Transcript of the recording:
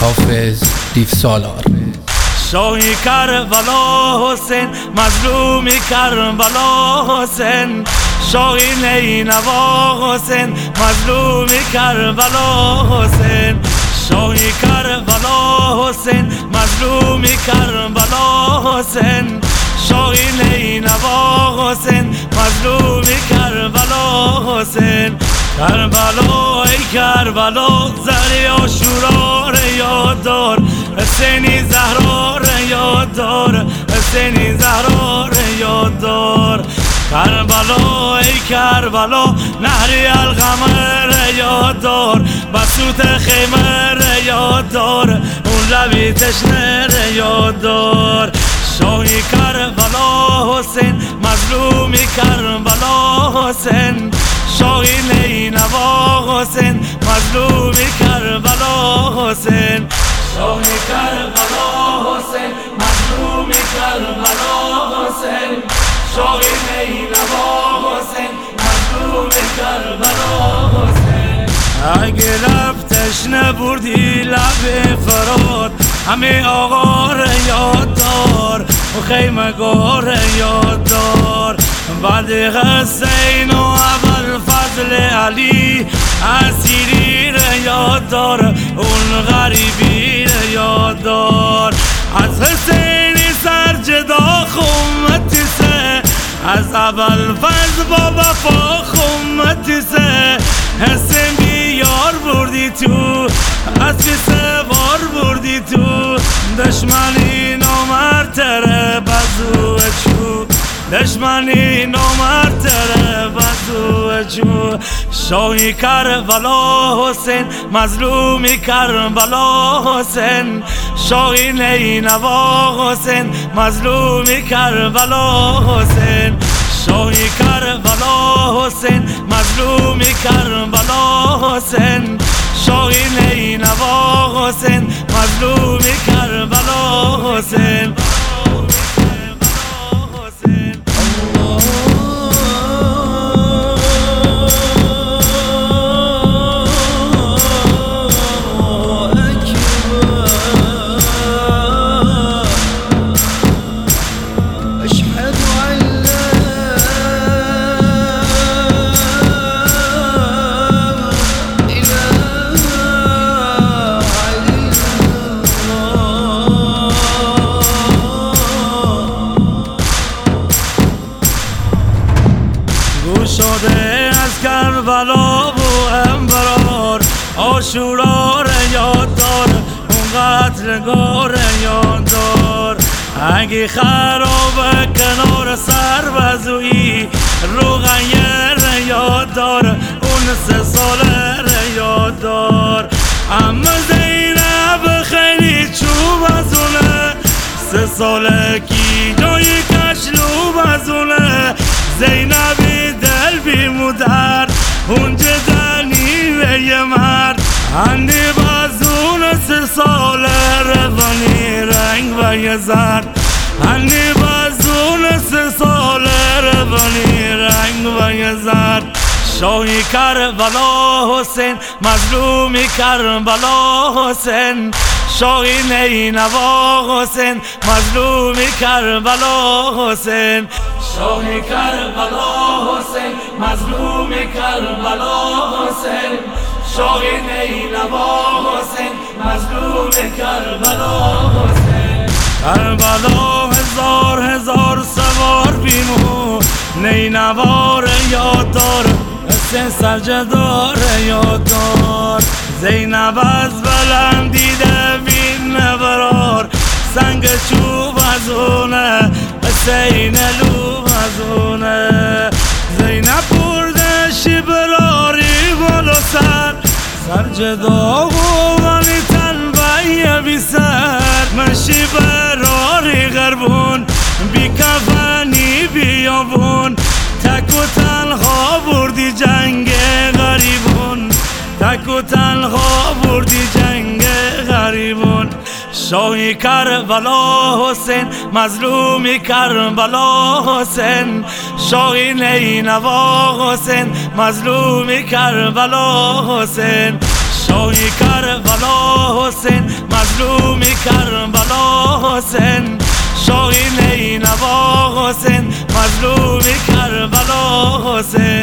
حافظ دیو سالار. شاهی کربلا حسین، مظلومی کربلا حسین، شاهی نینوا حسین، مظلومی کربلا حسین، شاهی کربلا حسین، مظلومی کربلا حسین، شاهی نینوا حسین، مظلومی کربلا حسین. کربلا ای کربلا، زری عاشورا رو یاد دار، حسینی زهرا رو یاد دار، حسینی زهرا رو یاد دار. کربلا ای کربلا، نهری القمر رو یاد دار، بسوط خیمه رو یاد دار، اون لبی تشنه رو یاد دار. شاهی کربلا حسین، مظلومی کربلا حسین، شاهی نینوا حسین، مظلومی کربلا حسین، شاهی کربلا حسین، مظلومی کربلا حسین، شاهی نینوا حسین، مظلومی کربلا حسین. اگه رفتش نبردی لب فرات، همه آقا رو یاد دار و خیمگار یاد دار. بعد حسین و اول فضل علی، اسیری رو یاد دار، اون غریبی رو یاد دار. از حسینی سر جدا خمتی سه، از اول فضل با وفا خمتی سه. حسین بیار بردی تو، از بی سوار بردی تو، دشمنی نامرتره بزو چو، دشمنی نامرتره بزو چو. شاهی کربلا حسین، مظلومی کربلا حسین، شاهی نینوا حسین، مظلومی کربلا حسین، شاهی کربلا حسین، مظلومی کربلا حسین، شاهی نینوا حسین، مظلومی کربلا حسین. شده از کربلا و انبرار، عاشورا رو یاد دار، اون قتلگار یاد دار. اگه خراب کنار سربزویی، روغنیر یاد دار، اون 3 ساله رو یاد دار. اما زینب خیلی چوب ازونه، 3 ساله کی جای کشلوب ازونه. زینبی دل بیمودر، اون جدنی به یه مرد، هنی بازون 3 ساله روانی رنگ و یه زرد، هنی بازون 3 ساله روانی رنگ و یه زرد. شاهی کربلا حسین، مظلومی کربلا حسین، شاهی نینوا حسین، مظلومی کربلا حسین، شاهی کربلا حسین، مظلومی کربلا حسین، شاهی نینوا حسین، مظلومی کربلا حسین. کربلا هزار سوار بیمو، نینوا رو یاد دار، حسین سرجدار یاد دار. زینب از بلند دیده بین نبرار، سنگ چوب ازونه، حسین لوب ازونه. زینب برده شبراری بالا سرجدا و ولی تنبیه بی سر. من شبراری غربون، بی کفنی بیابون، تک و تنها بردی جنگ غریبون، تک و تنها بردی جنگ غریبون. شاهی کربلا حسین، مظلومی کربلا حسین، شاهی نینوا حسین، مظلومی کربلا حسین، شاهی کربلا حسین، مظلومی کربلا حسین، شاهی نینوا حسین، مظلومی کربلا حسین.